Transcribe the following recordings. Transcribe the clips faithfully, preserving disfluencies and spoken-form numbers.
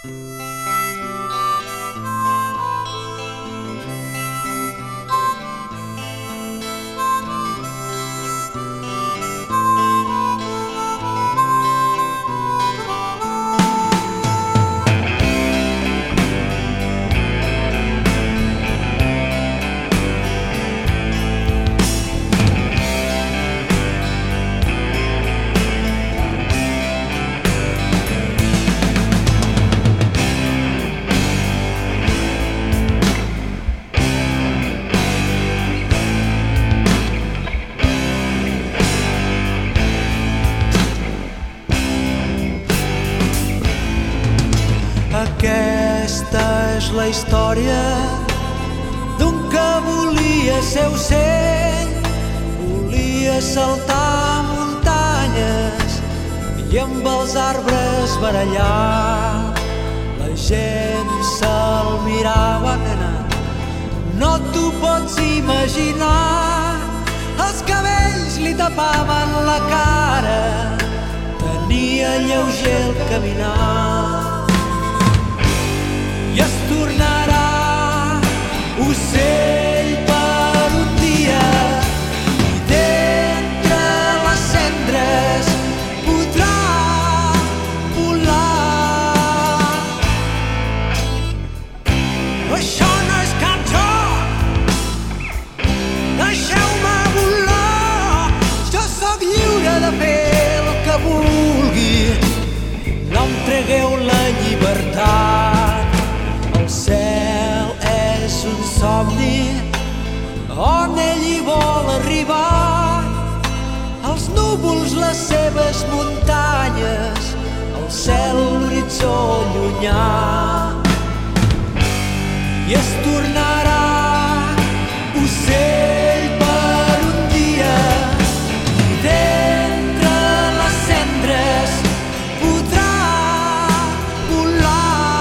Aquesta és la història d'un que volia ser ocell, volia saltar muntanyes i amb els arbres barallar. La gent se'l mirava, nena, no t'ho pots imaginar. Els cabells li tapaven la cara, tenia lleuger el caminar. I es tornarà ocell per un dia i d'entre les cendres podrà volar. Però això no és cap joc, deixeu-me volar. Jo sóc lliure de fer el que vulgui, no em tregueu la llibertat. El cel és un somni on ell hi vol arribar. Els núvols, les seves muntanyes, el cel, l'horitzó llunyà. I es tornarà ocell per un dia i d'entre les cendres podrà volar.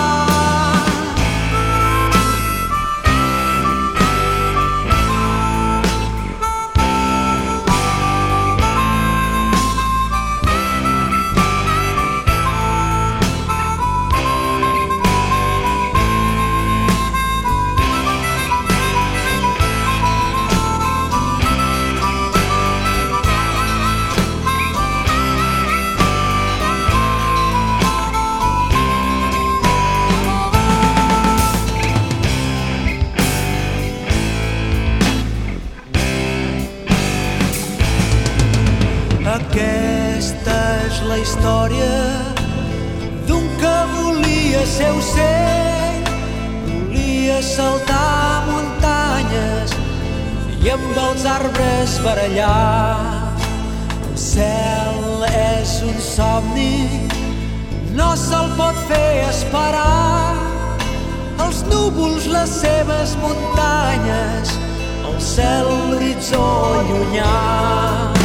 Aquesta és la història d'un que volia ser ocell, volia saltar muntanyes i amb els arbres barallar. El cel és un somni, no se'l pot fer esperar. Els núvols, les seves muntanyes, el cel, l'horitzó llunyà.